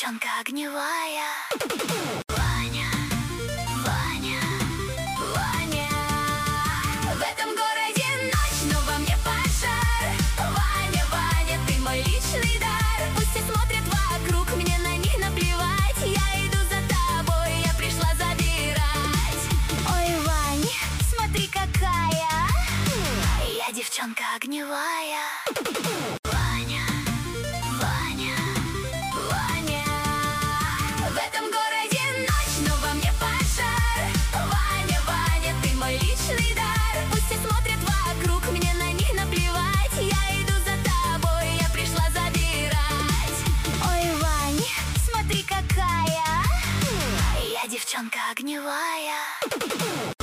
девчонка огневая. Ваня, Ваня, Ваня. В этом городе ночь, но во мне пожар. Ваня, Ваня, ты мой личный дар. Пусть все смотрят вокруг, мне на них наплевать. Я иду за тобой, я пришла забирать. Ой, Вань, смотри какая. Я девчонка огневая. Ваня, Ваня, Ваня. В этом городе ночь, но во мне пожар. Ваня, Ваня, ты мой личный дар. Пусть все смотрят вокруг, мне на них наплевать. Я иду за тобой, я пришла забирать. Ой, Вань, смотри какая. Я девчонка огневая.